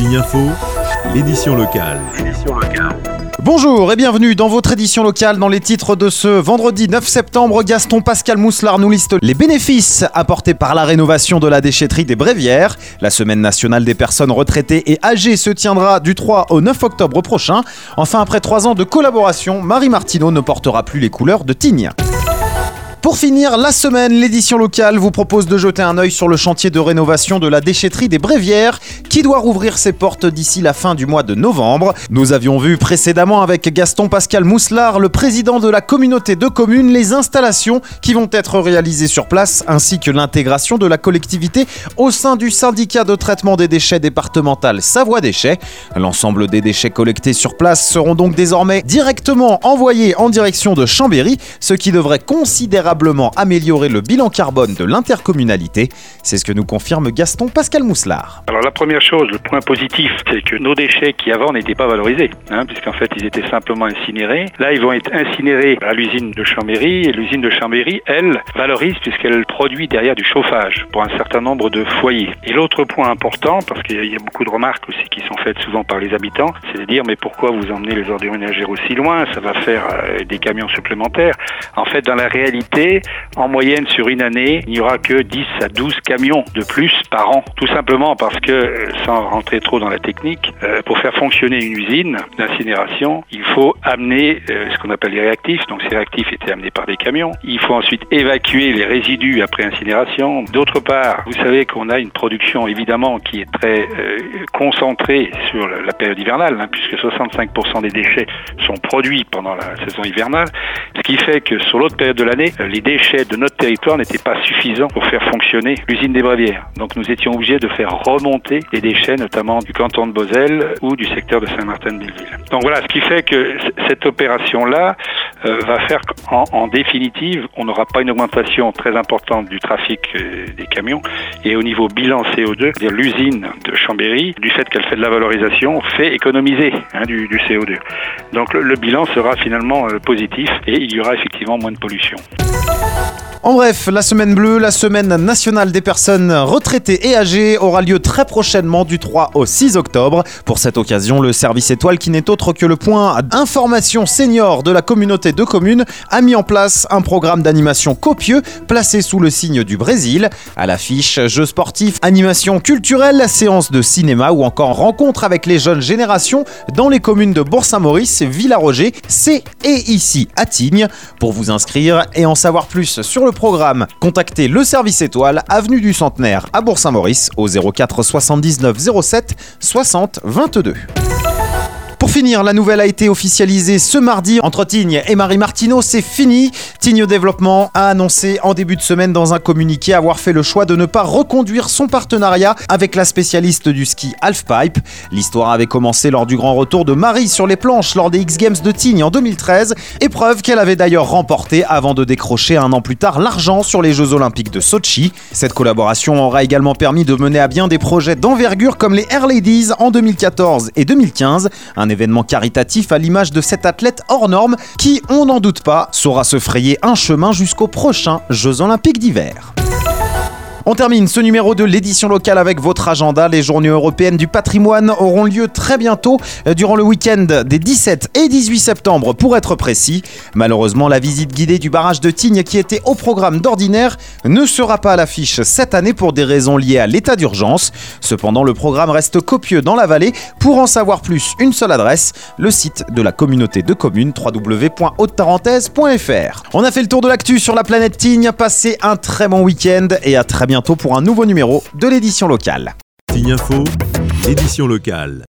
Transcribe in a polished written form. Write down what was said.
Signe Info, l'édition locale. Bonjour et bienvenue dans votre édition locale. Dans les titres de ce vendredi 9 septembre, Gaston Pascal Mousselard nous liste les bénéfices apportés par la rénovation de la déchetterie des Brévières. La semaine nationale des personnes retraitées et âgées se tiendra du 3 au 9 octobre prochain. Enfin, après 3 ans de collaboration, Marie Martineau ne portera plus les couleurs de Tignes. Pour finir la semaine, l'édition locale vous propose de jeter un œil sur le chantier de rénovation de la déchetterie des Brévières qui doit rouvrir ses portes d'ici la fin du mois de novembre. Nous avions vu précédemment avec Gaston Pascal Mousselard, le président de la communauté de communes, les installations qui vont être réalisées sur place ainsi que l'intégration de la collectivité au sein du syndicat de traitement des déchets départemental Savoie Déchets. L'ensemble des déchets collectés sur place seront donc désormais directement envoyés en direction de Chambéry, ce qui devrait considérablement améliorer le bilan carbone de l'intercommunalité. C'est ce que nous confirme Gaston Pascal Mousselard. Alors la première chose, le point positif, c'est que nos déchets qui avant n'étaient pas valorisés, puisqu'en fait ils étaient simplement incinérés. Là ils vont être incinérés à l'usine de Chambéry et l'usine de Chambéry, elle, valorise puisqu'elle produit derrière du chauffage pour un certain nombre de foyers. Et l'autre point important, parce qu'il y a beaucoup de remarques aussi qui sont faites souvent par les habitants, c'est de dire mais pourquoi vous emmenez les ordures ménagères aussi loin, ça va faire des camions supplémentaires. En fait dans la réalité, en moyenne sur une année, il n'y aura que 10 à 12 camions de plus par an. Tout simplement parce que, sans rentrer trop dans la technique, pour faire fonctionner une usine d'incinération, il faut amener ce qu'on appelle les réactifs. Donc ces réactifs étaient amenés par des camions. Il faut ensuite évacuer les résidus après incinération. D'autre part, vous savez qu'on a une production évidemment qui est très concentrée sur la période hivernale, puisque 65% des déchets sont produits pendant la saison hivernale. Ce qui fait que sur l'autre période de l'année, les déchets de notre territoire n'étaient pas suffisants pour faire fonctionner l'usine des Brévières. Donc nous étions obligés de faire remonter les déchets, notamment du canton de Bozelle ou du secteur de Saint-Martin-de-Belleville. Donc voilà, ce qui fait que cette opération-là va faire qu'en définitive, on n'aura pas une augmentation très importante du trafic des camions. Et au niveau bilan CO2, c'est-à-dire l'usine de Chambéry, du fait qu'elle fait de la valorisation, fait économiser du CO2. Donc le bilan sera finalement positif et il y aura effectivement moins de pollution. En bref, la semaine bleue, la semaine nationale des personnes retraitées et âgées aura lieu très prochainement du 3 au 6 octobre. Pour cette occasion, le service étoile, qui n'est autre que le point d'information senior de la communauté de communes, a mis en place un programme d'animation copieux placé sous le signe du Brésil. À l'affiche, jeux sportifs, animations culturelles, séances de cinéma ou encore rencontres avec les jeunes générations dans les communes de Bourg-Saint-Maurice, Villaroger, C et ici à Tignes. Pour vous inscrire et en savoir plus sur le programme, contactez le service étoile, avenue du Centenaire à Bourg-Saint-Maurice au 04 79 07 60 22. Pour finir, la nouvelle a été officialisée ce mardi entre Tignes et Marie Martineau. C'est fini. Tignes Développement a annoncé en début de semaine dans un communiqué avoir fait le choix de ne pas reconduire son partenariat avec la spécialiste du ski Halfpipe. L'histoire avait commencé lors du grand retour de Marie sur les planches lors des X-Games de Tignes en 2013, épreuve qu'elle avait d'ailleurs remportée avant de décrocher un an plus tard l'argent sur les Jeux Olympiques de Sotchi. Cette collaboration aura également permis de mener à bien des projets d'envergure comme les Air Ladies en 2014 et 2015, un événement caritatif à l'image de cet athlète hors norme qui, on n'en doute pas, saura se frayer un chemin jusqu'aux prochains Jeux Olympiques d'hiver. On termine ce numéro de l'édition locale avec votre agenda. Les journées européennes du patrimoine auront lieu très bientôt, durant le week-end des 17 et 18 septembre pour être précis. Malheureusement, la visite guidée du barrage de Tignes qui était au programme d'ordinaire ne sera pas à l'affiche cette année pour des raisons liées à l'état d'urgence. Cependant, le programme reste copieux dans la vallée. Pour en savoir plus, une seule adresse, le site de la communauté de communes www.haute-tarentaise.fr. On a fait le tour de l'actu sur la planète Tignes. Passez un très bon week-end et à très bientôt pour un nouveau numéro de l'édition locale. Signe Info, l'édition locale.